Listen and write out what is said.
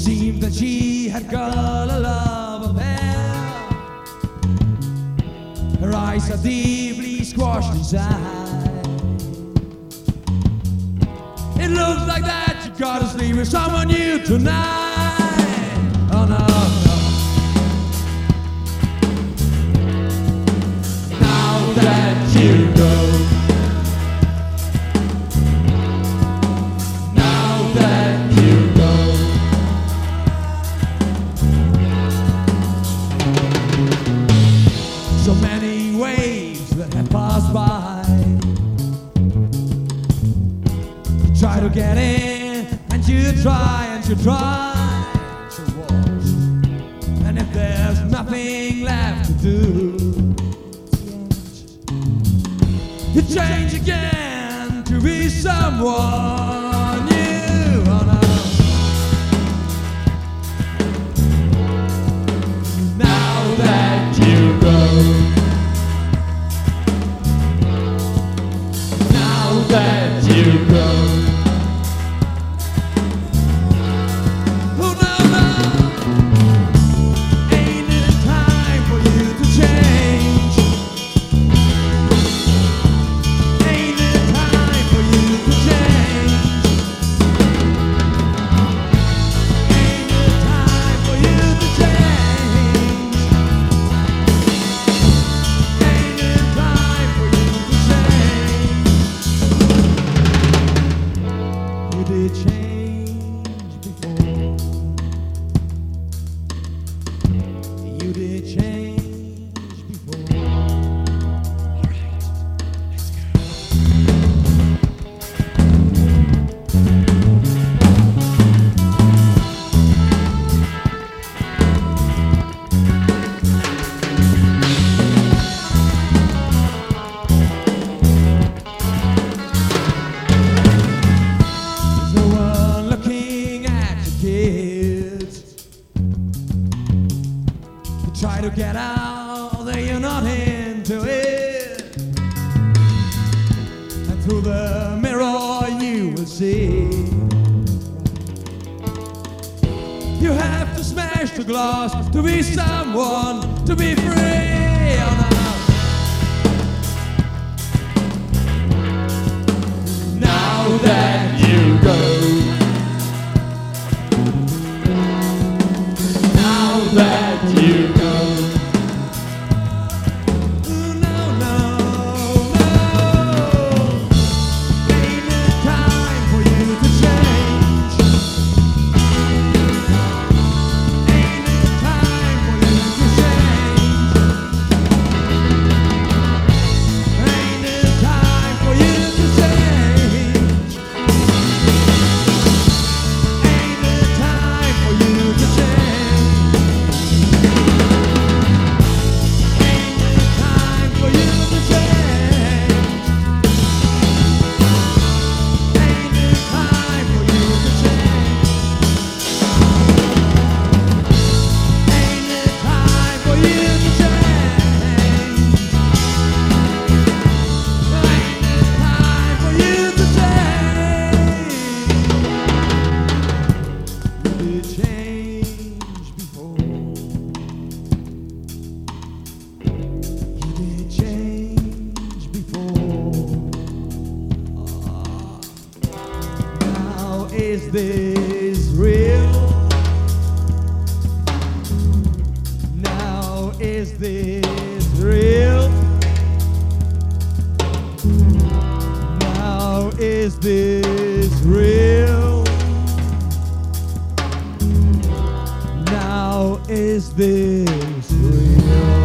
seemed that she had got a love affair. Her eyes are deeply squashed inside. It looks like that you gotta sleep with someone new tonight. Oh no, no. Now that you go, now that you go, so many waves that have passed by. You try to get in, and you try to watch. And if there's nothing left to do, you change again to be someone new. Oh no. Now that you go, now that you go. Oh no, no. Ain't it time for you to change? Ain't it time for you to change? Ain't it time for you to change? Ain't it time for you to change? You did change before. You did change before. All right, let's go. There's no one looking at your kids. You try to get out, then you're not into it. And through the mirror you will see. You have to smash the glass to be someone, to be free. Oh, no. Now that you go, now that you go. Ooh, no, no, no. Ain't it time for you to change? Ain't it time for you to change? Ain't it time for you to change? Ain't it time for you to change? Ain't it time for you to change? Ain't it time for you to change? Ain't it time for you to change? Ain't it time for you to change? You did change before. You did change before. Now is this real? Now is this real? Now is this real? Now is this real?